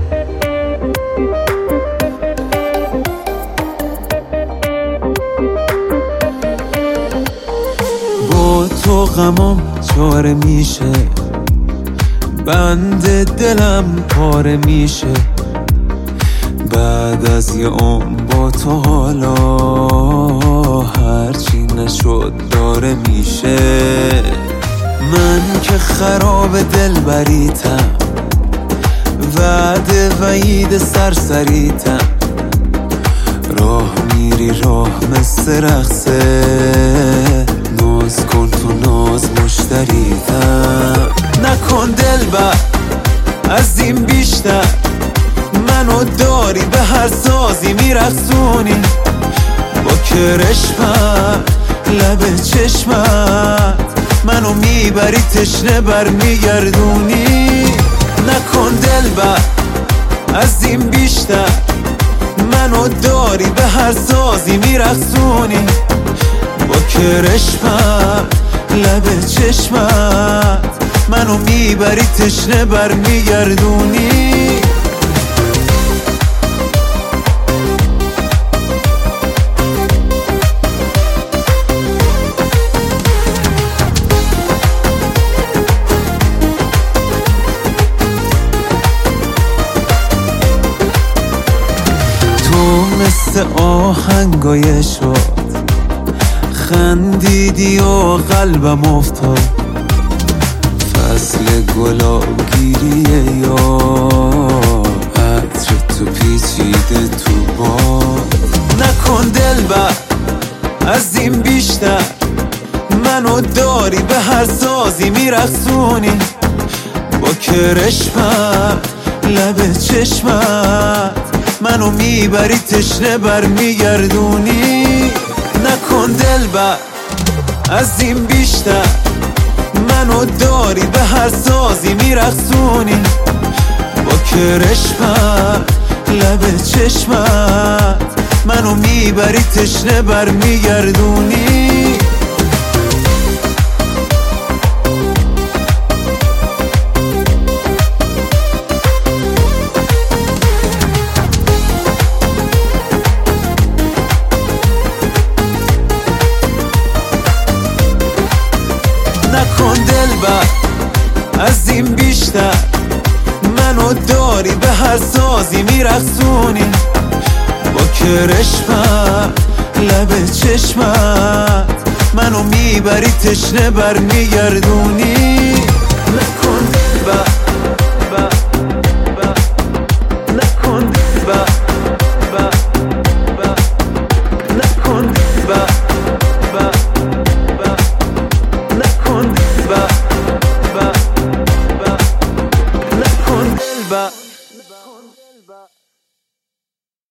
با تو غمام چاره میشه، بند دلم پاره میشه. بعد از یه عمر با تو حالا هرچی نشد داره میشه. من که خراب دلبریتم، وعده وعید سرسریتم. راه میری راه مثل رقصه، ناز کن تو ناز مشتریتم. نکن دلبر از این بیشتر، منو داری به هر سازی میرقصونی. با کرشمت لب چشمت منو میبری تشنه بر میگردونی. نکن دلبر از این بیشتر، منو داری به هر سازی میرقصونی. با کرشمت لب چشمت منو میبری تشنه بر میگردونی. مثل آهنگای شد خندیدی و قلبم افتاد. فصل گلاب گیریه یا عطر تو پیچیده تو باد. نکن دلبر از این بیشتر، منو داری به هر سازی میرقصونی. با کرشمت لب چشمت منو میبری تشنه بر میگردونی. نکن دلبر از این بیشتر، منو داری به هر سازی میرقصونی. با کرشمت لب چشمت منو میبری تشنه بر میگردونی. نکن دلبر از این بیشتر، منو داری به هر سازی میرقصونی. با کرشمت لب چشمت منو میبری تشنه بر میگردونی. نکن دلبر نکن دلبر نکن دلبر نکن دلبر